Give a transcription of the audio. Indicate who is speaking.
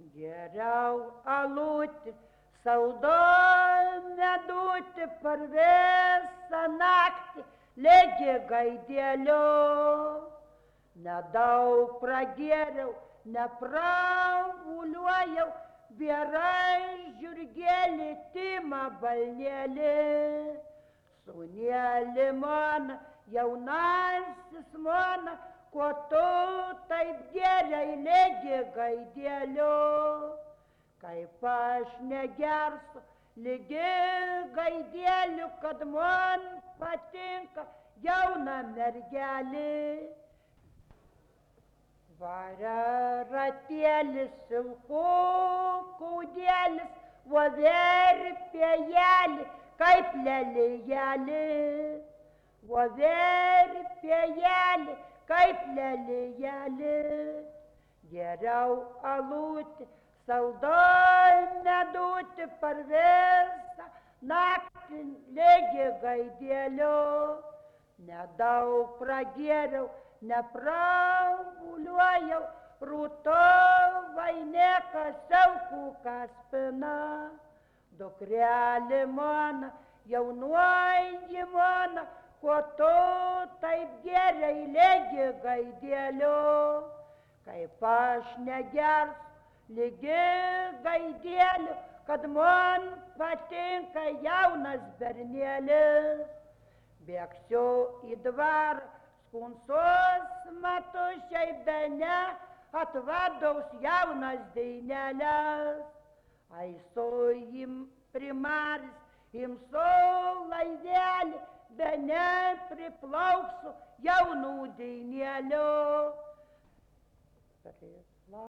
Speaker 1: Geriau alutį, saldo medutį per visą naktį, ligi gaidėlio. Nedaug pragėriau, nepravuliuojau, vėrai žiurgėlį Timą balnėlį. Sūnėlį mano, jaunasis mano, kuo tu taip geriai ligi gaidėlio. Kaip aš negersiu ligi gaidėlių, kad man patinka jauna mergelė. Varia ratėlis, silkų kūdėlis, voverpėjelį, kaip lelijėlį. Voverpėjelį, kaip lelijėlį. Geriau alutį, saldo medutį per visą naktį, ligi gaidėlio. Nedaug pragėriau, nepravuliuojau, rūto vainiką siaukų kaspina. Dukrelė mano, jaunuoji mano, kuo tu taip geriai ligi gaidėlio. Kaip aš negersiu ligi gaidėlių, kad man patinka jaunas bernėlis. Bėgsiu į dvarą, skunsos matušiai bene, atvados jaunas daineles. Aisu jim primaris, imsu laivelį, bene priplauksiu jaunų dainelių.